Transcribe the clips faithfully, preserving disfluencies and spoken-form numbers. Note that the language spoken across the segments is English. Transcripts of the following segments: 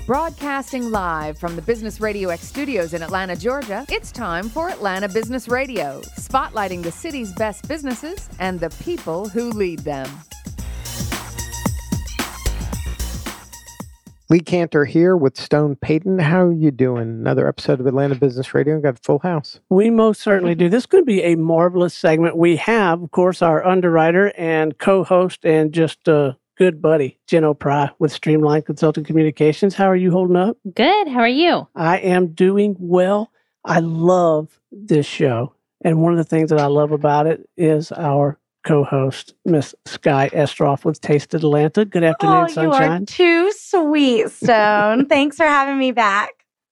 Broadcasting live from the Business Radio X studios in Atlanta, Georgia, it's time for Atlanta Business Radio, spotlighting the city's best businesses and the people who lead them. Lee Cantor here with Stone Payton. How are you doing? Another episode of Atlanta Business Radio. Got a full house. We most certainly do. This could be a marvelous segment. We have, of course, our underwriter and co-host and just a good buddy, Jen O'Pry with Streamline Consulting Communications. How are you holding up? Good. How are you? I am doing well. I love this show. And one of the things that I love about it is our co-host, Miss Sky Estroff with Taste Atlanta. Good afternoon, oh, Sunshine. You are too sweet, Stone. Thanks for having me back.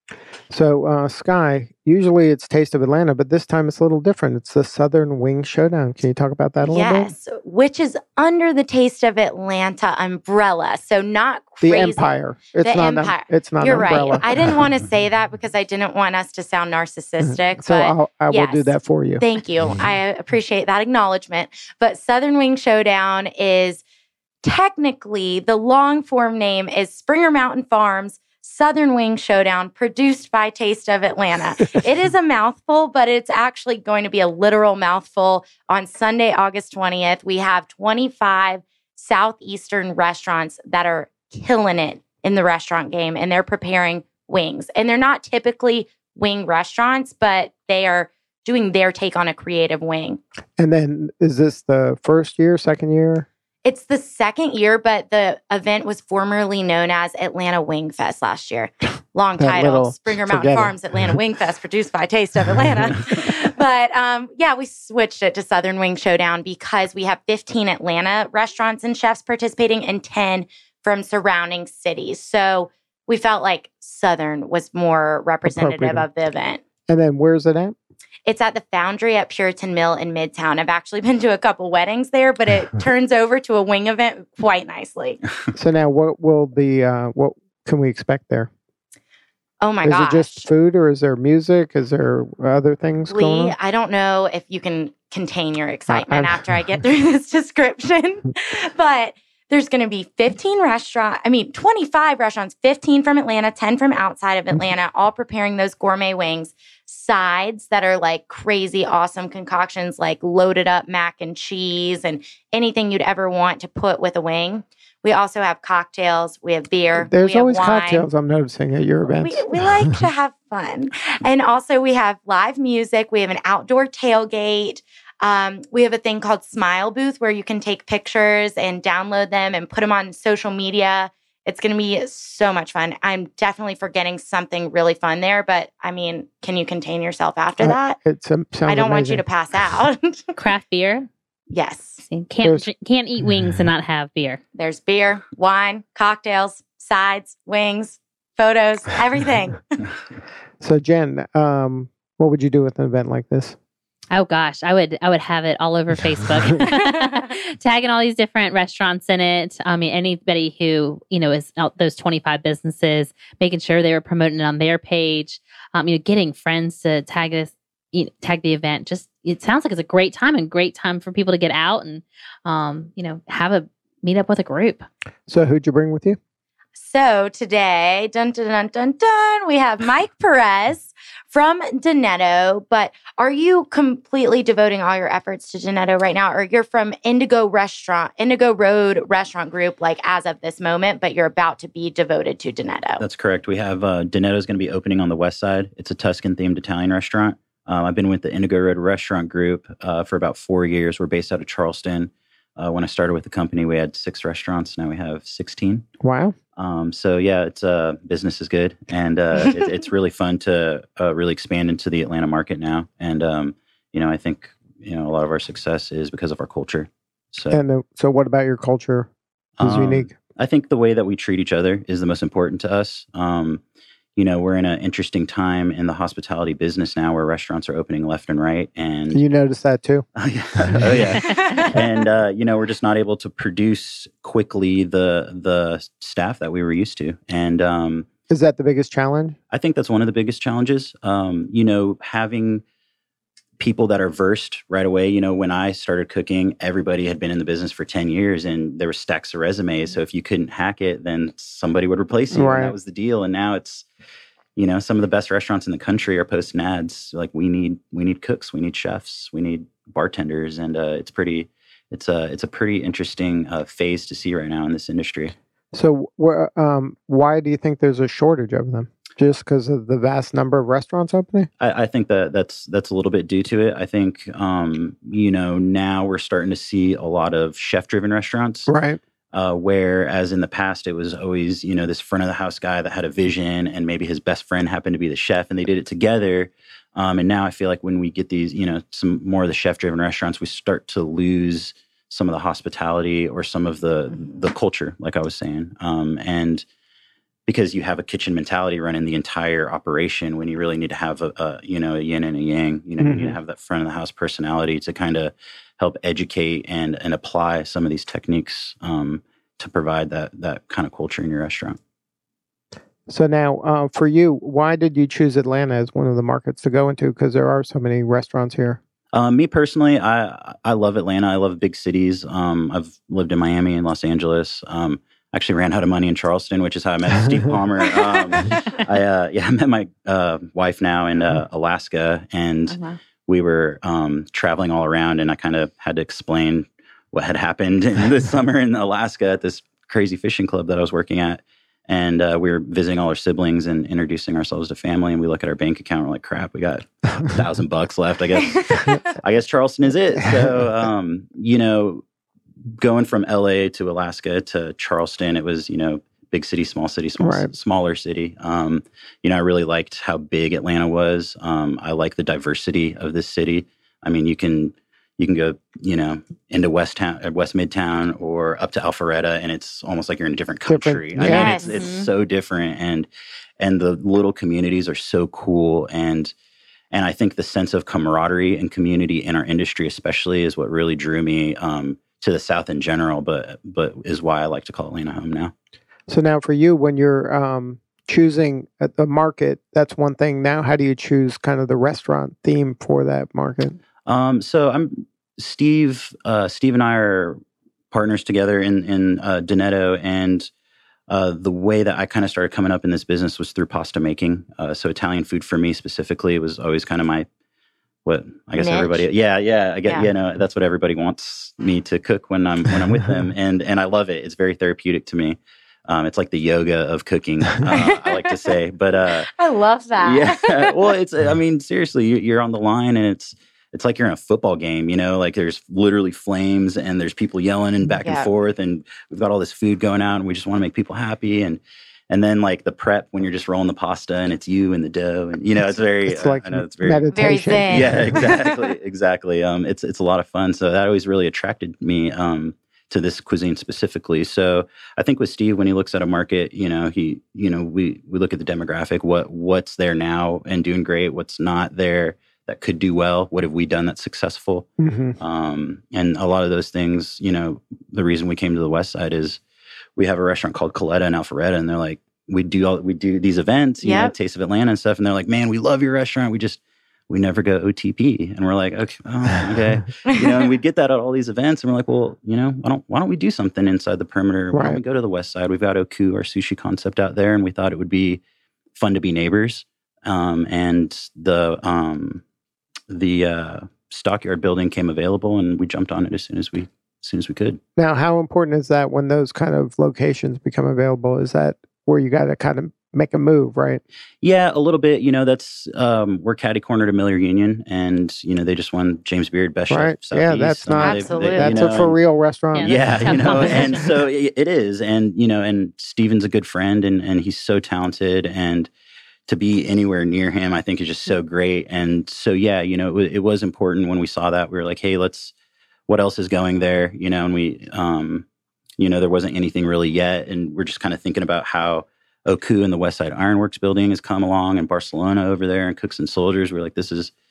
So, uh, Sky, usually it's Taste of Atlanta, but this time it's a little different. It's the Southern Wing Showdown. Can you talk about that a little yes, bit? Yes, which is under the Taste of Atlanta umbrella. So not crazy. The Empire. It's the not Empire. A, it's not You're umbrella. right. I didn't want to say that because I didn't want us to sound narcissistic. So but I'll, I will yes, do that for you. Thank you. I appreciate that acknowledgement. But Southern Wing Showdown is technically, the long form name is Springer Mountain Farms Southern Wing Showdown, produced by Taste of Atlanta. It is a mouthful, but it's actually going to be a literal mouthful. On Sunday, August twentieth, we have twenty-five Southeastern restaurants that are killing it in the restaurant game, and they're preparing wings. And they're not typically wing restaurants, but they are doing their take on a creative wing. And then is this the first year, second year? It's the second year, but the event was formerly known as Atlanta Wing Fest last year. Long title, Springer Mountain Farms Atlanta Wing Fest, produced by Taste of Atlanta. But um, yeah, we switched it to Southern Wing Showdown because we have fifteen Atlanta restaurants and chefs participating and ten from surrounding cities. So we felt like Southern was more representative of the event. And then where's it at? It's at the Foundry at Puritan Mill in Midtown. I've actually been to a couple weddings there, but it turns over to a wing event quite nicely. So now what will the, uh, what can we expect there? Oh my gosh. gosh. Is it just food or is there music? Is there other things Lee, going on? I don't know if you can contain your excitement uh, after I get through this description, but there's going to be fifteen restaurants, I mean, twenty-five restaurants, fifteen from Atlanta, ten from outside of Atlanta, all preparing those gourmet wings. Sides that are like crazy, awesome concoctions, like loaded up mac and cheese and anything you'd ever want to put with a wing. We also have cocktails. We have beer. There's we always have wine. cocktails, I'm noticing, at your events. We, we like to have fun. And also we have live music. We have an outdoor tailgate. Um, we have a thing called Smile Booth where you can take pictures and download them and put them on social media. It's going to be so much fun. I'm definitely forgetting something really fun there, but I mean, can you contain yourself after uh, that? It's um, I don't amazing. want you to pass out. Craft beer? Yes. See, can't drink, can't eat wings and not have beer. There's beer, wine, cocktails, sides, wings, photos, everything. So Jen, um, what would you do with an event like this? Oh gosh, I would I would have it all over Facebook, tagging all these different restaurants in it. I mean, anybody who you know is out those twenty-five businesses, making sure they were promoting it on their page. Um, you know, getting friends to tag this, you know, tag the event. Just it sounds like it's a great time and great time for people to get out and um, you know, have a meet up with a group. So who'd you bring with you? So today, dun dun dun dun dun, we have Mike Perez from Donetto. But are you completely devoting all your efforts to Donetto right now, or you're from Indigo Restaurant, Indigo Road Restaurant Group, like as of this moment, but you're about to be devoted to Donetto? That's correct. We have uh, Donetto is going to be opening on the west side. It's a Tuscan-themed Italian restaurant. Um, I've been with the Indigo Road Restaurant Group uh, for about four years. We're based out of Charleston. Uh, when I started with the company, we had six restaurants. Now we have sixteen. Wow. Um, so yeah, it's uh, business is good, and uh, it, it's really fun to uh, really expand into the Atlanta market now. And um, you know, I think you know a lot of our success is because of our culture. So, and uh, so, what about your culture is um, unique? I think the way that we treat each other is the most important to us. Um, you know, we're in an interesting time in the hospitality business now, where restaurants are opening left and right, and you notice that too. Oh yeah, oh, yeah. and uh, you know, we're just not able to produce quickly the the staff that we were used to. And um, is that the biggest challenge? I think that's one of the biggest challenges. Um, you know, having people that are versed right away. You know, when I started cooking, everybody had been in the business for ten years and there were stacks of resumes. So if you couldn't hack it, then somebody would replace you. Right. And that was the deal. And now it's, you know, some of the best restaurants in the country are posting ads like we need we need cooks, we need chefs, we need bartenders, and uh, it's pretty it's a it's a pretty interesting uh, phase to see right now in this industry. So, wh- um, why do you think there's a shortage of them? Just because of the vast number of restaurants opening? I, I think that that's that's a little bit due to it. I think um, you know now we're starting to see a lot of chef-driven restaurants. Right. Uh, whereas in the past, it was always, you know, this front of the house guy that had a vision and maybe his best friend happened to be the chef and they did it together. Um, and now I feel like when we get these, you know, some more of the chef-driven restaurants, we start to lose some of the hospitality or some of the the culture, like I was saying. Um, and because you have a kitchen mentality running the entire operation when you really need to have a, a you know, a yin and a yang, you know, Mm-hmm. you need to have that front of the house personality to kind of help educate and and apply some of these techniques um, to provide that that kind of culture in your restaurant. So now, uh, for you, why did you choose Atlanta as one of the markets to go into? Because there are so many restaurants here. Um, me personally, I I love Atlanta. I love big cities. Um, I've lived in Miami and Los Angeles. Um, actually ran out of money in Charleston, which is how I met Steve Palmer. Um, I uh, yeah, I met my uh, wife now in uh, Alaska, and Oh, wow. we were um, traveling all around, and I kind of had to explain what had happened in this summer in Alaska at this crazy fishing club that I was working at. And uh, we were visiting all our siblings and introducing ourselves to family. And we look at our bank account, we're like, crap, we got a thousand bucks left. I guess, I guess Charleston is it. So, um, you know, going from L A to Alaska to Charleston, it was, you know, big city, small city, small, Right. smaller city. Um, you know, I really liked how big Atlanta was. Um, I like the diversity of this city. I mean, you can, you can go, you know, into West Town, uh, West Midtown, or up to Alpharetta, and it's almost like you're in a different country. Different, I yeah. mean, it's Yes. it's so different, and and the little communities are so cool, and and I think the sense of camaraderie and community in our industry, especially, is what really drew me um, to the South in general. But but is why I like to call Atlanta home now. So now, for you, when you're um, choosing a, a market, that's one thing. Now, how do you choose kind of the restaurant theme for that market? Um, so I'm Steve. Uh, Steve and I are partners together in in uh, Denetto, and uh, the way that I kind of started coming up in this business was through pasta making. Uh, so Italian food for me specifically was always kind of my what I guess Niche. everybody. Yeah, yeah. I get Yeah. you know that's what everybody wants me to cook when I'm when I'm with them, and and I love it. It's very therapeutic to me. Um, it's like the yoga of cooking. Uh, I like to say, but uh, I love that. yeah. Well, it's, I mean, seriously, you, you're on the line and it's, it's like you're in a football game, you know, like there's literally flames and there's people yelling and back Yeah. and forth, and we've got all this food going out and we just want to make people happy. And, and then like the prep when you're just rolling the pasta and it's you and the dough, and, you know, it's very, It's uh, like I know it's very, meditation. Very zen. yeah, exactly. Exactly. Um, it's, it's a lot of fun. So that always really attracted me, um, to this cuisine specifically. So I think with Steve, when he looks at a market, you know, he, you know, we, we look at the demographic, what, what's there now and doing great, what's not there that could do well. What have we done that's successful? hmm Um, and a lot of those things, you know, the reason we came to the West Side is we have a restaurant called Coletta in Alpharetta, and they're like, we do all, we do these events, you know, Yep. Taste of Atlanta and stuff. And they're like, man, we love your restaurant. We just, we never go O T P. And we're like, okay, oh, okay. You know, and we'd get that at all these events. And we're like, well, you know, why don't, why don't we do something inside the perimeter? Why don't we Right. go to the West Side? We've got Oku, our sushi concept out there. And we thought it would be fun to be neighbors. Um, and the, um, the, uh, Stockyard building came available and we jumped on it as soon as we, as soon as we could. Now, how important is that when those kind of locations become available? Is that where you got to kind of make a move, right? Yeah, a little bit. You know, that's um, we're catty corner to Miller Union, and you know they just won James Beard Best Right. Chef Yeah, Southeast. that's I mean, not- they've- Absolutely. you That's know, a for and- real restaurant. Yeah, Yeah, that's a you tough know, and competition. so it, it is, and you know, and Steven's a good friend, and and he's so talented, and to be anywhere near him, I think is just so great. And so yeah, you know, it, wa- it was important when we saw that. We were like, hey, let's. What else is going there? You know, and we, um, you know, there wasn't anything really yet, and we're just kind of thinking about how Oku and the West Side Ironworks building has come along, and Barcelona over there, and Cooks and Soldiers. We're like, this is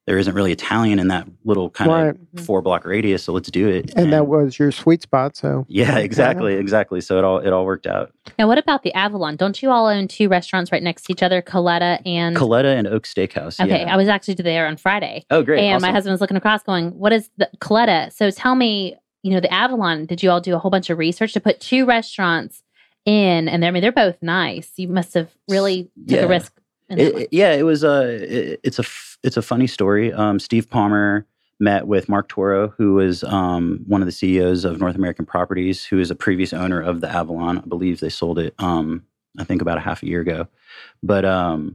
there isn't really Italian in that little kind Right. of four block radius, so let's do it. And that was your sweet spot, so yeah, exactly, exactly. So it all it all worked out. Now, what about the Avalon? Don't you all own two restaurants right next to each other, Coletta and Coletta and Oak Steakhouse. Okay, yeah. I was actually there on Friday. Oh, great! And awesome. my husband was looking across, going, "What is the Coletta?" So tell me, you know, the Avalon. Did you all do a whole bunch of research to put two restaurants in? And they're, I mean, they're both nice. You must have really took Yeah. a risk. in It, that one. it- yeah, it was a it, it's a f- it's a funny story. Um, Steve Palmer met with Mark Toro, who was um, one of the C E Os of North American Properties, who is a previous owner of the Avalon. I believe they sold it, um, I think, about a half a year ago. But um,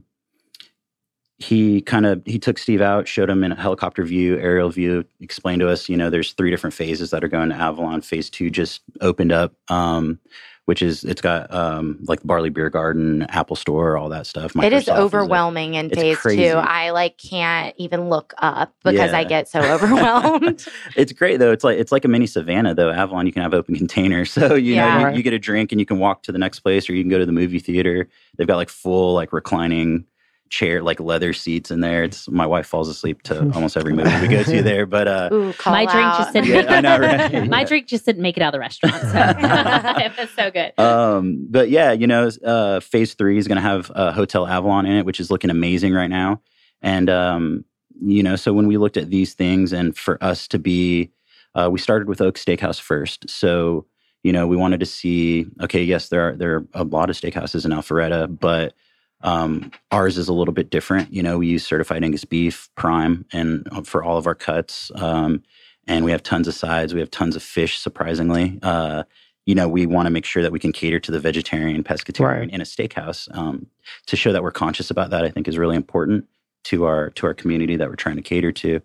he kind of he took Steve out, showed him in a helicopter view, aerial view, explained to us, you know, there's three different phases that are going to Avalon. Phase two just opened up. Um, which is, it's got um, like the Barley Beer Garden, Apple Store, all that stuff. It is Microsoft overwhelming in It's phase crazy. two. I like can't even look up because I Yeah. get so overwhelmed. It's great though. It's like it's like a mini Savannah though. Avalon, you can have open containers, so you Yeah. know you, Right. you get a drink and you can walk to the next place, or you can go to the movie theater. They've got like full like reclining chair, like leather seats in there. It's my wife falls asleep to almost every movie we go to there. But uh, Ooh, call My drink out. just didn't Yeah, make I know, right? My Yeah. drink just didn't make it out of the restaurant. So it was so good. Um, but yeah, you know, uh, phase three is going to have uh, Hotel Avalon in it, which is looking amazing right now. And, um, you know, so when we looked at these things and for us to be, uh, we started with Oak Steakhouse first. So, you know, we wanted to see, okay, yes, there are, there are a lot of steakhouses in Alpharetta, but um, ours is a little bit different. You know, we use certified Angus beef prime and uh, for all of our cuts. Um, and we have tons of sides. We have tons of fish, surprisingly. Uh, you know, we want to make sure that we can cater to the vegetarian, pescatarian Right. in a steakhouse. Um, to show that we're conscious about that, I think is really important to our to our community that we're trying to cater to.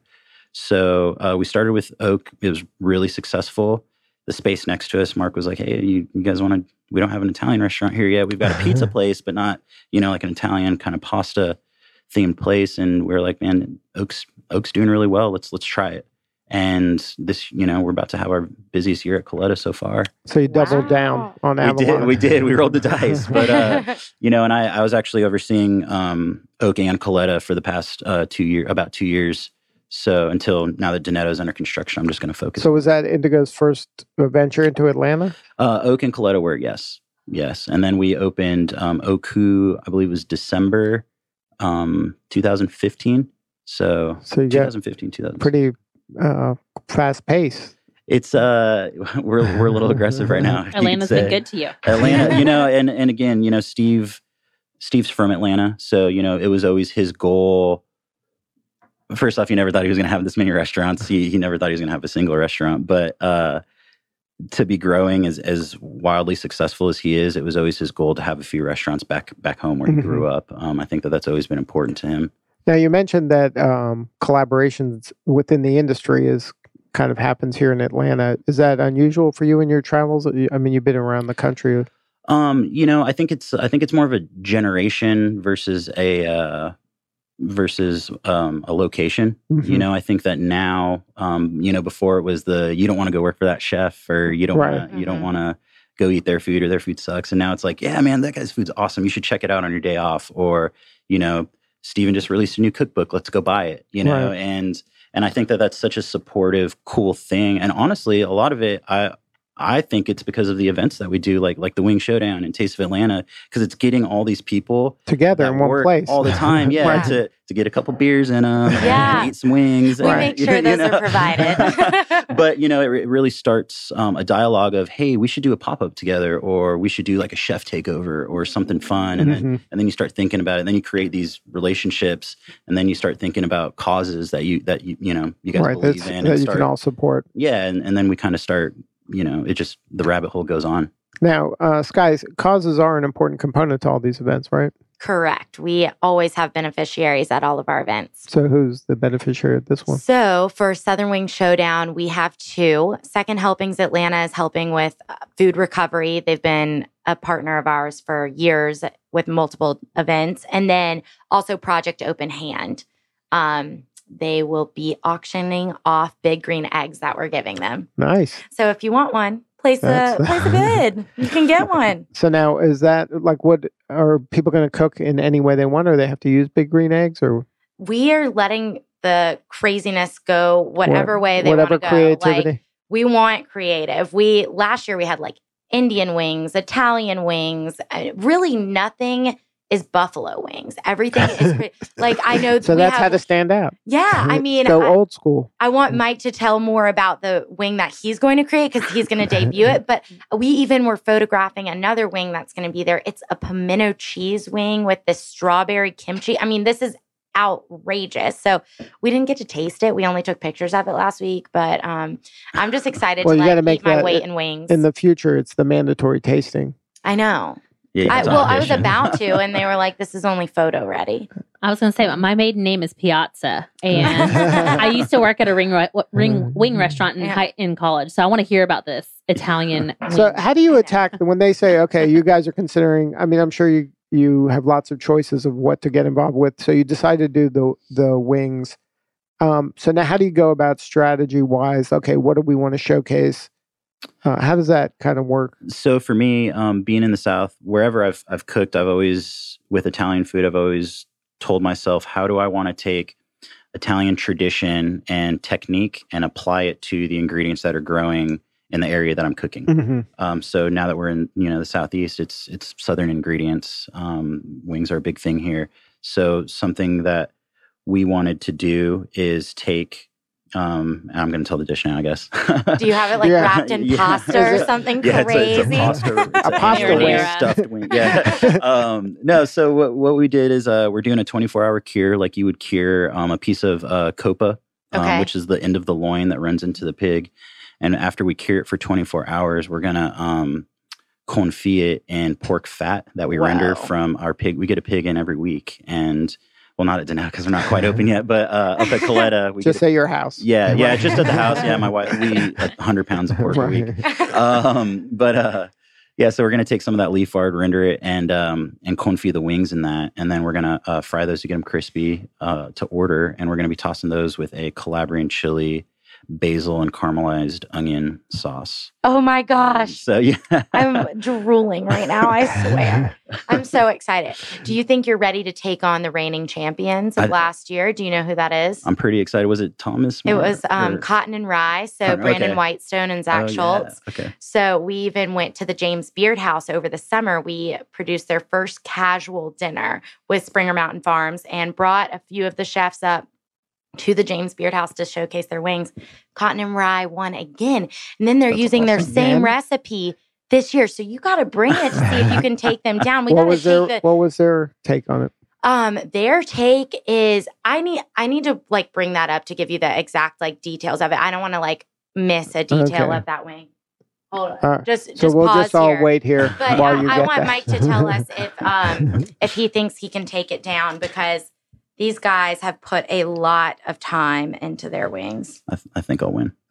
So uh, we started with Oak. It was really successful. The space next to us, Mark was like, "Hey, you, you guys want to? We don't have an Italian restaurant here yet. We've got a pizza place, but not, you know, like an Italian kind of pasta themed place." And we're like, "Man, Oak's Oak's doing really well. Let's let's try it." And this, you know, we're about to have our busiest year at Coletta so far. So you doubled Wow. down on We Avalon. did, we did, we rolled the dice. But uh, you know, and I, I was actually overseeing um, Oak and Coletta for the past uh, two year, about two years. So until now that Donetto's under construction, I'm just going to focus. So was that Indigo's first venture into Atlanta? Uh, Oak and Coletta were, yes. Yes. And then we opened um, Oku, I believe it was December um, two thousand fifteen. So, So you got twenty fifteen, two thousand. pretty uh, fast pace. It's, uh, we're, we're a little aggressive right now. you could Atlanta's been say. good to you. Atlanta, you know, and, and again, you know, Steve, Steve's from Atlanta. So, you know, it was always his goal. First off, he never thought he was going to have this many restaurants. He, he never thought he was going to have a single restaurant, but, uh, to be growing as, as wildly successful as he is, it was always his goal to have a few restaurants back, back home where he Mhm. grew up. Um, I think that that's always been important to him. Now you mentioned that um, collaborations within the industry is kind of happens here in Atlanta. Is that unusual for you in your travels? I mean, you've been around the country. Um, you know, I think it's, I think it's more of a generation versus a, uh, versus um, a location. Mhm. You know, I think that now, um, you know, before it was the you don't want to go work for that chef, or you don't Right. want to you don't Mhm. want to go eat their food, or their food sucks. And now it's like, yeah, man, that guy's food's awesome. You should check it out on your day off. Or, you know, Steven just released a new cookbook. Let's go buy it. You know, Right. and and I think that that's such a supportive, cool thing. And honestly, a lot of it, I. I think it's because of the events that we do, like like the Wing Showdown and Taste of Atlanta, because it's getting all these people Together that in one work place all the time, yeah, Right. to to get a couple beers in them, Yeah. and eat some wings. We and, make you sure those know. are provided. But you know, it, re- it really starts um, a dialogue of, hey, we should do a pop up together, or we should do like a chef takeover, or something fun, and then Mhm. and then you start thinking about it. And then you create these relationships, and then you start thinking about causes that you that you you know you guys right, believe that's, in, that and you start can all support. yeah, and, and then we kind of start. You know, it just the rabbit hole goes on. Now, uh, Skies, causes are an important component to all these events, right? Correct. We always have beneficiaries at all of our events. So who's the beneficiary of this one? So for Southern Wing Showdown, we have two. Second Helpings Atlanta is helping with uh, food recovery. They've been a partner of ours for years with multiple events. And then also Project Open Hand. Um, they will be auctioning off big green eggs that we're giving them. Nice. So if you want one, place a That's- place a bid. You can get one. So now, is that like what are people going to cook in any way they want, or they have to use big green eggs, or We are letting the craziness go whatever What- way they whatever want to go. creativity. Like we want creative. We last year we had like Indian wings, Italian wings, uh, really nothing is buffalo wings. Everything is cra- like I know so we that's have, how to stand out. yeah, I mean go I, old school. I want Mike to tell more about the wing that he's going to create because he's going to debut it. But we even were photographing another wing that's going to be there. It's a pimento cheese wing with this strawberry kimchi. I mean, this is outrageous. So we didn't get to taste it. We only took pictures of it last week. But um, I'm just excited Well, to you like, gotta make eat my that weight in wings. In the future, it's the mandatory tasting. I know. Yeah, you I, have to well, I was audition. about to, and they were like, "This is only photo ready." I was going to say my maiden name is Piazza, and I used to work at a ring re- ring wing restaurant in Yeah. high, in college. So I want to hear about this Italian. So wing. how do you attack when they say, okay, you guys are considering, I mean, I'm sure you, you have lots of choices of what to get involved with. So you decide to do the, the wings. Um, so now how do you go about strategy wise? Okay, what do we want to showcase? Uh, how does that kind of work? So for me, um, being in the South, wherever I've I've cooked, I've always with Italian food, I've always told myself, how do I want to take Italian tradition and technique and apply it to the ingredients that are growing in the area that I'm cooking. Mm-hmm. Um, so now that we're in you know the Southeast, it's it's Southern ingredients. Um, wings are a big thing here. So something that we wanted to do is take. Um, and I'm going to tell the dish now, I guess. Do you have it like Yeah, wrapped in yeah. pasta or something Yeah, crazy? it's a, it's a pasta, it's A pasta angel wing. stuffed wing. Yeah. um, no, so what, what we did is uh, we're doing a twenty-four hour cure, like you would cure um, a piece of uh, copa, um, Okay. which is the end of the loin that runs into the pig. And after we cure it for twenty-four hours, we're gonna um, confit it in pork fat that we render Wow. from our pig. We get a pig in every week, and well, not at Denell because we're not quite open yet, but uh, up at Coletta, we Just get at your house. yeah, yeah, just at the house. Yeah, my wife, we eat one hundred pounds of pork a week. Right. Um, but uh, yeah, so we're gonna take some of that leaf lard, render it, and um, and confit the wings in that, and then we're gonna uh, fry those to get them crispy uh, to order, and we're gonna be tossing those with a Calabrian chili, basil, and caramelized onion sauce. Oh my gosh. So yeah, I'm drooling right now, I swear. I'm so excited. Do you think you're ready to take on the reigning champions of I- last year? Do you know who that is? I'm pretty excited. Was it Thomas? It More, was um, or- Cotton and Rye, so Cotton- Brandon okay. Whitestone and Zach Oh, yeah. Schultz. Okay. So we even went to the James Beard House over the summer. We produced their first casual dinner with Springer Mountain Farms and brought a few of the chefs up to the James Beard House to showcase their wings. Cotton and Rye won again. And then they're That's using their awesome. same Again? recipe this year. So you got to bring it to see if you can take them down. We What got to was their take the What was their take on it? um their take is I need I need to like bring that up to give you the exact like details of it. I don't want to like miss a detail Okay. of that wing. Hold on. All right. Just So just we'll pause just all here. wait here But while uh, you I get want that. Mike to tell us if um if he thinks he can take it down because these guys have put a lot of time into their wings. I, th- I think I'll win.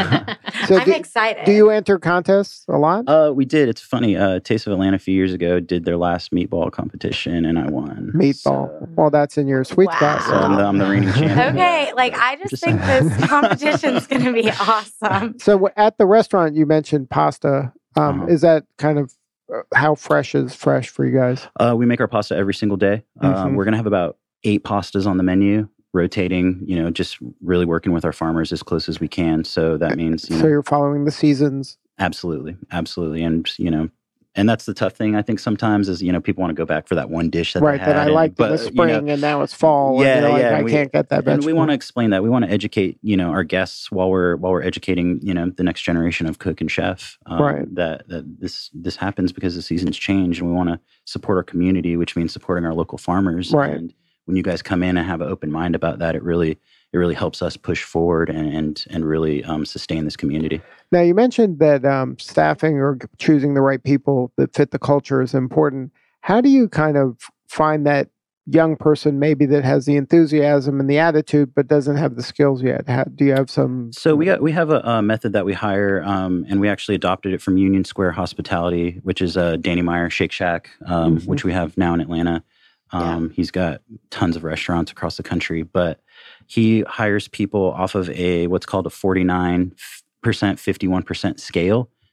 So I'm do, excited. do you enter contests a lot? Uh, we did. It's funny. Uh, Taste of Atlanta a few years ago did their last meatball competition, and I won. Meatball. So, Well, that's in your sweet spot. so I'm, the, I'm the reigning champion. Okay, like I just, Just think saying. this competition's going to be awesome. So w- at the restaurant, you mentioned pasta. Um, Uh-huh. Is that kind of uh, how fresh is fresh for you guys? Uh, we make our pasta every single day. Uh, Mhm. we're gonna have about eight pastas on the menu, rotating. You know, just really working with our farmers as close as we can. So that means, you know, So you're following the seasons. absolutely, absolutely, and you know, and that's the tough thing. I think sometimes is you know people want to go back for that one dish that Right, they that had, I and- liked in but, the you know, spring and now it's fall. Yeah, and you're like, yeah, I we- can't get that and we vegetable. want to explain that. We want to educate, you know, our guests while we're while we're educating, you know, the next generation of cook and chef. Um, Right. That that this this happens because the seasons change, and we want to support our community, which means supporting our local farmers. Right. And when you guys come in and have an open mind about that, it really it really helps us push forward and and, and really um, sustain this community. Now, you mentioned that um, staffing or choosing the right people that fit the culture is important. How do you kind of find that young person maybe that has the enthusiasm and the attitude but doesn't have the skills yet? How, do you have some? So we got we have a, a method that we hire, um, and we actually adopted it from Union Square Hospitality, which is uh, Danny Meyer Shake Shack, um, Mhm. which we have now in Atlanta. Um, He's got tons of restaurants across the country, but he hires people off of a what's called a forty-nine percent, fifty-one percent scale.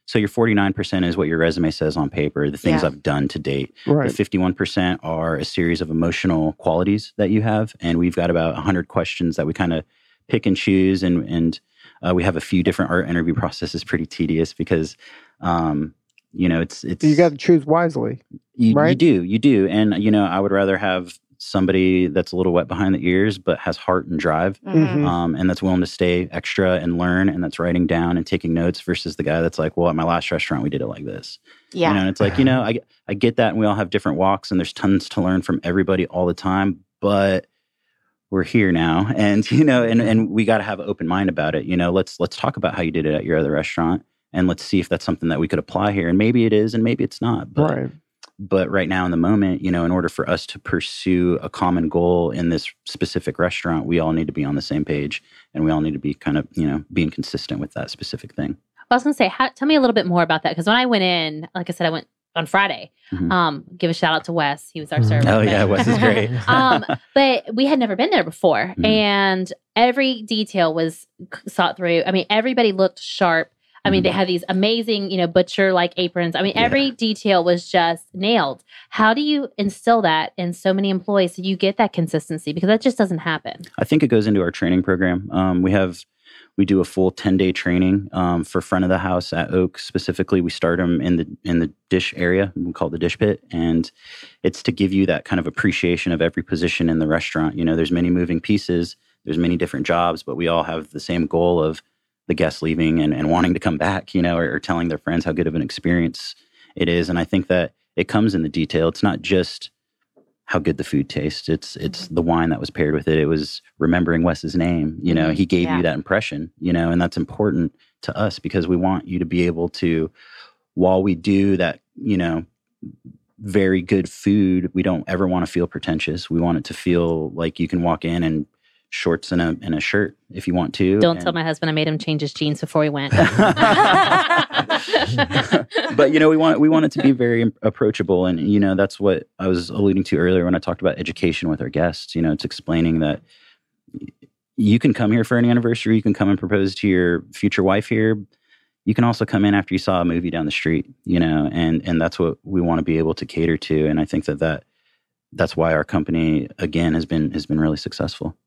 So your forty-nine percent is what your resume says on paper, the things Yeah. I've done to date. Right. The fifty-one percent are a series of emotional qualities that you have. And we've got about one hundred questions that we kind of pick and choose. And, and uh, we have a few different art interview processes, pretty tedious because, um, you know, it's, it's, You got to choose wisely. you, right? you do, you do. And, you know, I would rather have somebody that's a little wet behind the ears, but has heart and drive. Mhm. Mhm. Um, and that's willing to stay extra and learn, and that's writing down and taking notes versus the guy that's like, well, at my last restaurant, we did it like this. Yeah. You know, and it's like, you know, I, I get that, and we all have different walks, and there's tons to learn from everybody all the time, but we're here now. And, you know, and, and we got to have an open mind about it. You know, let's, let's talk about how you did it at your other restaurant, and let's see if that's something that we could apply here. And maybe it is, and maybe it's not. But Right. But right now in the moment, you know, in order for us to pursue a common goal in this specific restaurant, we all need to be on the same page, and we all need to be kind of, you know, being consistent with that specific thing. I was going to say, how, tell me a little bit more about that. Because when I went in, like I said, I went on Friday. Mhm. Um, give a shout out to Wes. He was our Mhm. server. Oh yeah, Wes is great. um, but we had never been there before. Mhm. And every detail was sought through. I mean, everybody looked sharp. I mean, Mhm. they had these amazing, you know, butcher-like aprons. I mean, Yeah. every detail was just nailed. How do you instill that in so many employees so you get that consistency? Because that just doesn't happen. I think it goes into our training program. Um, we have, we do a full ten day training um, for front of the house at Oak specifically. We start them in the in the dish area. We call it the dish pit, and it's to give you that kind of appreciation of every position in the restaurant. You know, there's many moving pieces, there's many different jobs, but we all have the same goal of the guests leaving and, and wanting to come back. You know, or, or telling their friends how good of an experience it is. And I think that it comes in the detail. It's not just how good the food tastes. It's it's the wine that was paired with it. It was remembering Wes's name. You know, Mhm. he gave Yeah. you that impression, you know, and that's important to us because we want you to be able to, while we do that, you know, very good food, we don't ever want to feel pretentious. We want it to feel like you can walk in and shorts and a and a shirt if you want to. Don't and, tell my husband I made him change his jeans before he went. But you know, we want we want it to be very im- approachable, and you know, that's what I was alluding to earlier when I talked about education with our guests. You know, it's explaining that y- you can come here for an anniversary, you can come and propose to your future wife here. You can also come in after you saw a movie down the street. You know, and and that's what we want to be able to cater to, and I think that that that's why our company again has been has been really successful.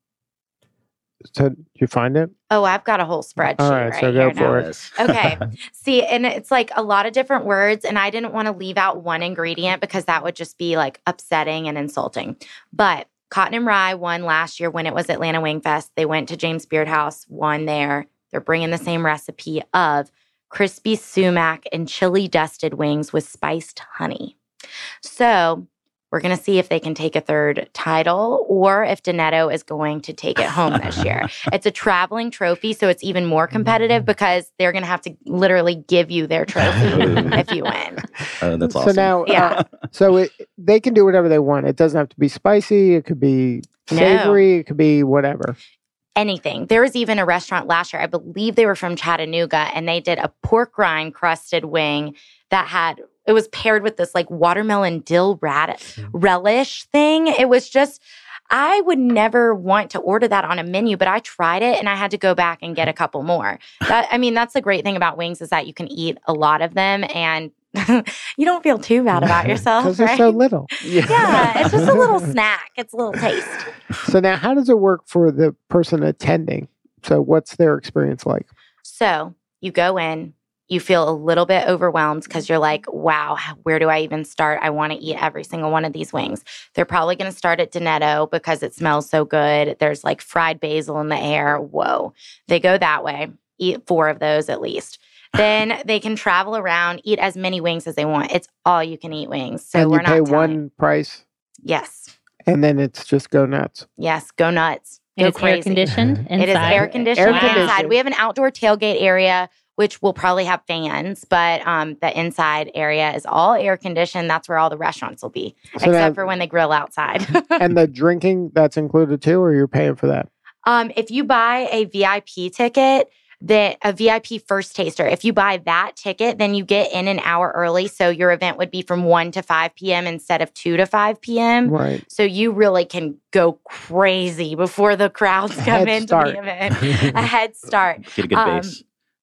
So did you find it? Oh, I've got a whole spreadsheet All right, right so go here for now. it. Yes. Okay. See, and it's like a lot of different words, and I didn't want to leave out one ingredient because that would just be like upsetting and insulting. But Cotton and Rye won last year when it was Atlanta Wing Fest. They went to James Beard House, won there. They're bringing the same recipe of crispy sumac and chili dusted wings with spiced honey. So we're going to see if they can take a third title or if Donetto is going to take it home this year. It's a traveling trophy, so it's even more competitive because they're going to have to literally give you their trophy if you win. Oh, that's so awesome. now, Yeah. uh, so it, they can do whatever they want. It doesn't have to be spicy. It could be No. savory. It could be whatever. Anything. There was even a restaurant last year, I believe they were from Chattanooga, and they did a pork rind crusted wing that had, it was paired with this like watermelon dill radish relish thing. It was just, I would never want to order that on a menu, but I tried it and I had to go back and get a couple more. That, I mean, that's the great thing about wings is that you can eat a lot of them and you don't feel too bad about yourself, Because right? they're so little. Yeah, it's just a little snack. It's a little taste. So now, how does it work for the person attending? So what's their experience like? So you go in, you feel a little bit overwhelmed because you're like, wow, where do I even start? I want to eat every single one of these wings. They're probably going to start at Donetto because it smells so good. There's like fried basil in the air. Whoa. They go that way, eat four of those at least. Then they can travel around, eat as many wings as they want. It's all you can eat wings. So and we're you pay not telling. one price, Yes. and then it's just go nuts. Yes. Go nuts. Go It's air crazy. conditioned inside. It is air conditioned Air inside. conditioned. We have an outdoor tailgate area, which will probably have fans, but um, the inside area is all air conditioned. That's where all the restaurants will be, So except now- for when they grill outside. And the drinking, that's included too, or you're paying for that? um, if you buy a V I P ticket, that a V I P first taster, if you buy that ticket, then you get in an hour early. So your event would be from one to five p.m. instead of two to five p.m. Right. So you really can go crazy before the crowds come Head into start. the event. A head start. Get a good Um, base.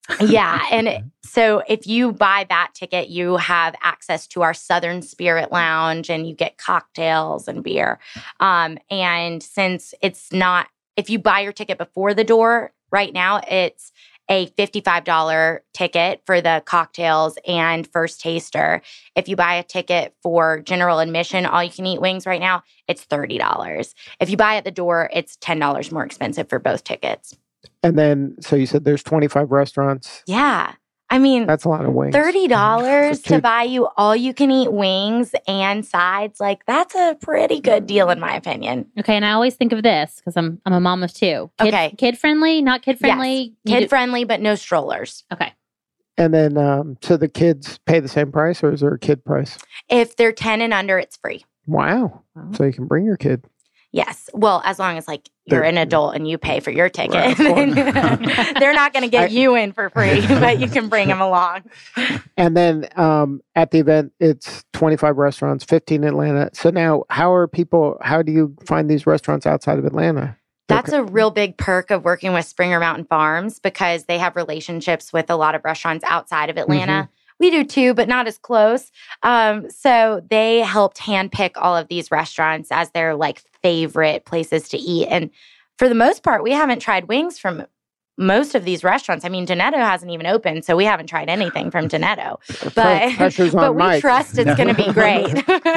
Yeah. And it- so if you buy that ticket, you have access to our Southern Spirit Lounge and you get cocktails and beer. Um, and since it's not, if you buy your ticket before the door right now, it's a fifty-five dollars ticket for the cocktails and first taster. If you buy a ticket for general admission, all you can eat wings right now, it's thirty dollars. If you buy at the door, it's ten dollars more expensive for both tickets. And then, so you said there's twenty-five restaurants. Yeah. I mean, That's a lot of wings. thirty dollars For two- to buy you all you can eat wings and sides, like that's a pretty good deal in my opinion. Okay, and I always think of this because I'm I'm a mom of two. Kid, Okay. kid friendly, not kid friendly. You Kid do- friendly, but no strollers. Okay. And then, um, so the kids pay the same price, or is there a kid price? If they're ten and under, it's free. Wow. Wow. So you can bring your kid. Yes. Well, as long as like you're They're- an adult and you pay for your ticket, Right, of course. they're not going to get I- you in for free, but you can bring them along. And then um, at the event, it's twenty-five restaurants, fifteen in Atlanta. So now, how are people, how do you find these restaurants outside of Atlanta? That's a real big perk of working with Springer Mountain Farms because they have relationships with a lot of restaurants outside of Atlanta. We do too, but not as close. Um, so they helped handpick all of these restaurants as their like favorite places to eat. And for the most part, we haven't tried wings from most of these restaurants. I mean, Donetto hasn't even opened, so we haven't tried anything from Donetto. But, Pressure's on but we Mike. trust it's going to be great.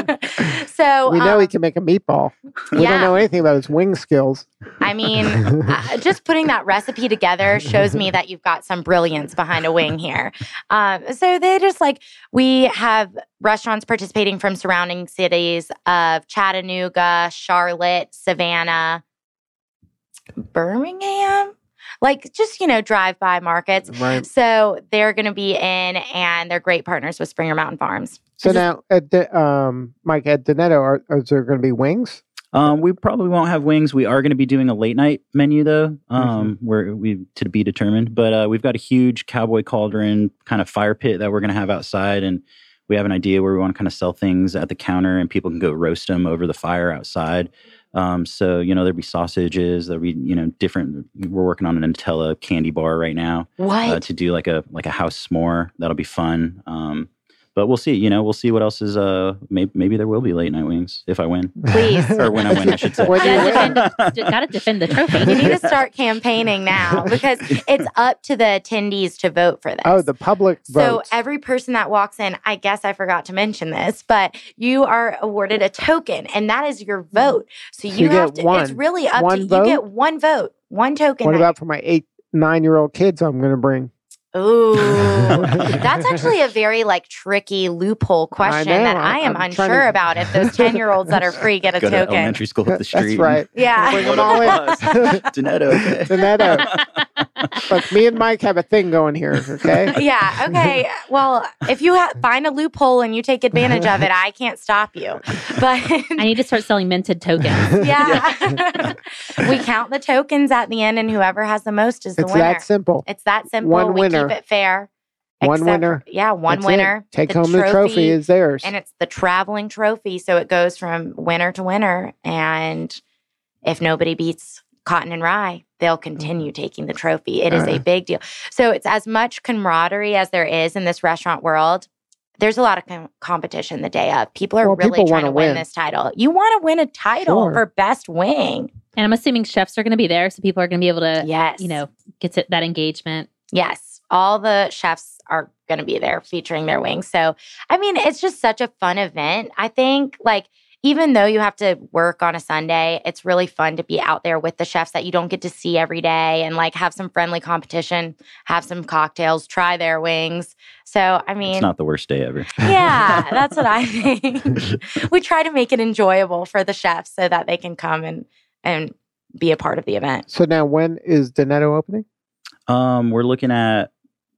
so We know um, he can make a meatball. We yeah. don't know anything about his wing skills. I mean, uh, just putting that recipe together shows me that you've got some brilliance behind a wing here. Um, so they just like, we have restaurants participating from surrounding cities of Chattanooga, Charlotte, Savannah, Birmingham. Like just, you know, drive-by markets. Right. So they're going to be in and they're great partners with Springer Mountain Farms. So Is this- now, at the, um, Mike, at Donetto, are, are there going to be wings? Um, we probably won't have wings. We are going to be doing a late night menu though, um, Mm-hmm. where we to be determined. But uh, we've got a huge cowboy cauldron kind of fire pit that we're going to have outside, and we have an idea where we want to kind of sell things at the counter, and people can go roast them over the fire outside. Um, so you know there'll be sausages, there'll be you know different. We're working on a Nutella candy bar right now What? uh, to do like a like a house s'more. That'll be fun. Um, But we'll see. You know, we'll see what else is. Uh, maybe maybe there will be late night wings if I win, Please. or when I win, I should say. When you Yeah, win. defend, d- gotta defend the trophy. You need to start campaigning now because it's up to the attendees to vote for this. Oh, the public So votes. every person that walks in, I guess I forgot to mention this, but you are awarded a token, and that is your vote. So you, So you have get to. one. It's really up One to vote? you. Get one vote, one token. What that- about for my eight, nine-year-old kids I'm going to bring? Ooh, that's actually a very like tricky loophole question know. that I am I'm trying unsure to- about. If those ten year olds that are free get a Go to token, elementary school up the That's street. right. yeah. Bring What them all in. a buzz. Donetto, okay. Donetto. Look, me and Mike have a thing going here, okay? Yeah. Okay. Well, if you ha- find a loophole and you take advantage of it, I can't stop you. But I need to start selling minted tokens. yeah, we count the tokens at the end, and whoever has the most is the It's winner. that simple. It's that simple. One we winner. keep it fair. One Except winner. for- yeah, one That's it. winner. Take home the trophy is theirs. and it's the traveling trophy, so it goes from winner to winner. And if nobody beats Cotton and Rye, they'll continue taking the trophy. It is a Uh. big deal. So it's as much camaraderie as there is in this restaurant world. There's a lot of com- competition the day of. People are Well, really people trying to wanna win. win. this title. You want to win a title Sure. for best wing. And I'm assuming chefs are going to be there, so people are going to be able to, Yes. you know, get to that engagement. Yes, all the chefs are going to be there featuring their wings. So, I mean, it's just such a fun event. I think, like, even though you have to work on a Sunday, it's really fun to be out there with the chefs that you don't get to see every day and, like, have some friendly competition, have some cocktails, try their wings. So, I mean, It's not the worst day ever. yeah, that's what I think. We try to make it enjoyable for the chefs so that they can come and, and be a part of the event. So now, when is Donetto opening? Um, we're looking at,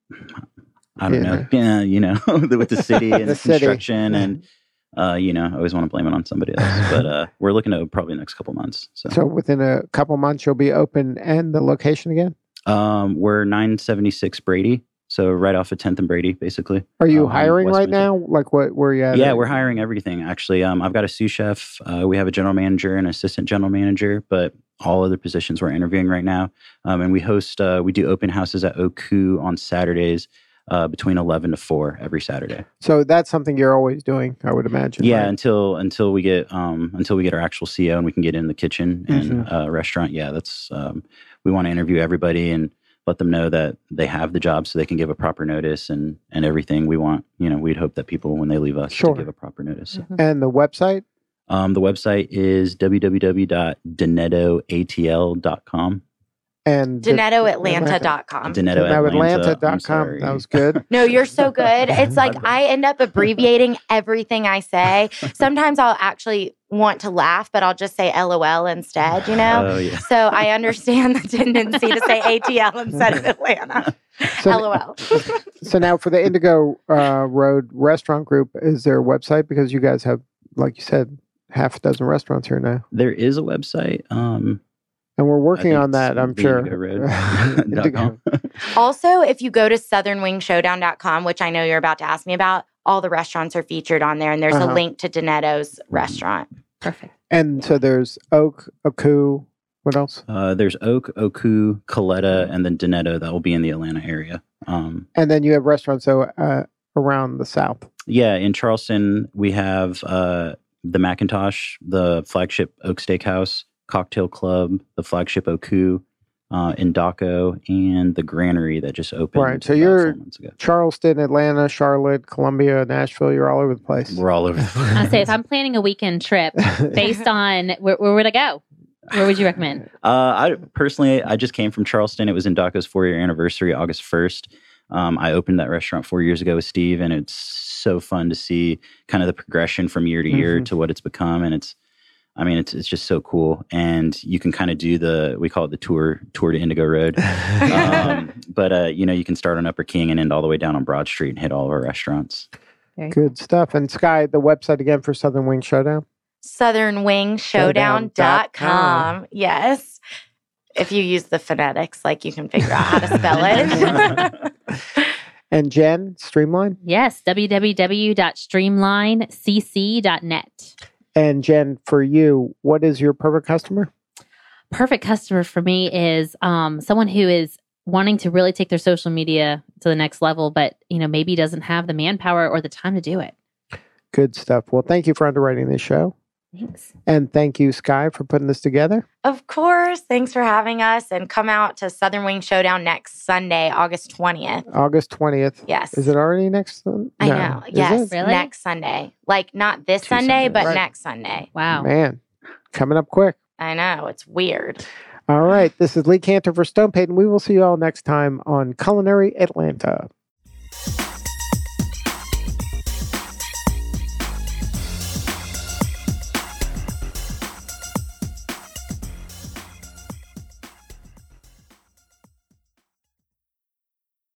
I don't Yeah. know, yeah, you know, with the city and The city. construction, and uh, you know, I always want to blame it on somebody else, but uh, we're looking at probably the next couple months. So, So within a couple months, you'll be open, and the location again. um, we're nine seventy-six Brady, so right off of tenth and Brady, basically. Are you Um, hiring West right Windsor. now? Like what? Where you at? Yeah, we're hiring everything actually. Um, I've got a sous chef. Uh, we have a general manager and assistant general manager, but all other positions we're interviewing right now. Um, and we host, uh, we do open houses at Oku on Saturdays uh, between eleven to four every Saturday. So that's something you're always doing, I would imagine. Yeah, right? until until we get um, until we get our actual C E O and we can get in the kitchen and Mhm. uh, restaurant. Yeah, that's um, we want to interview everybody and let them know that they have the job so they can give a proper notice and and everything. We want, you know, we'd hope that people when they leave us Sure. to give a proper notice. So, And the website? um, the website is w w w dot denetto a t l dot com. And Denetto Atlanta dot com. Denetto Now Atlanta. Atlanta dot I'm com. sorry. That was good. No, you're so good. It's like I end up abbreviating everything I say. Sometimes I'll actually want to laugh, but I'll just say LOL instead, you know? Oh yeah. So I understand the tendency to say A T L instead of Atlanta. So, LOL. so now for the Indigo uh, Road Restaurant Group, is there a website? Because you guys have, like you said, half a dozen restaurants here now. There is a website. Um, And we're I working think on it's that, I'm the sure. Indigo Road dot Indigo. com. Also, if you go to southern wing showdown dot com, which I know you're about to ask me about, all the restaurants are featured on there, and there's Uh-huh. a link to Denetto's restaurant. Perfect. And so there's Oak, Oku, what else? Uh, there's Oak, Oku, Coletta, and then Denetto that will be in the Atlanta area. Um, And then you have restaurants so uh, around the South. yeah, in Charleston, we have uh, the Macintosh, the flagship Oak Steakhouse, Cocktail Club, the flagship Oku, uh, in Daco, and the Granary that just opened. Right, so about you're- four months ago. Charleston, Atlanta, Charlotte, Columbia, Nashville, you're all over the place. We're all over the place. I say if I'm planning a weekend trip based on where, where would I go? Where would you recommend? Uh, I personally, I just came from Charleston. It was in Daco's four-year anniversary, August first. Um, I opened that restaurant four years ago with Steve, and it's so fun to see kind of the progression from year to year Mhm. to what it's become. And it's, I mean, it's it's just so cool. And you can kind of do the, we call it the tour, tour to Indigo Road. um, but, uh, you know, you can start on Upper King and end all the way down on Broad Street and hit all of our restaurants. Very Good stuff. And Sky, the website again for Southern Wing Showdown? southern wing showdown dot com. Yes. If you use the phonetics, like you can figure out how to spell it. And Jen, Streamline? Yes, w w w dot streamline c c dot net. And Jen, for you, what is your perfect customer? Perfect customer for me is um, someone who is wanting to really take their social media to the next level, but you know maybe doesn't have the manpower or the time to do it. Good stuff. Well, thank you for underwriting this show. Thanks. And thank you, Sky, for putting this together. Of course. Thanks for having us. And come out to Southern Wing Showdown next Sunday, August twentieth. August twentieth. Yes. Is it already next? Sun- I No. know. Is Yes. it? Really? Next Sunday. Like not this Two Sunday, Sundays. but Right. next Sunday. Wow. Man, coming up quick. I know. It's weird. All right. This is Lee Cantor for Stone Payton. We will see you all next time on Culinary Atlanta.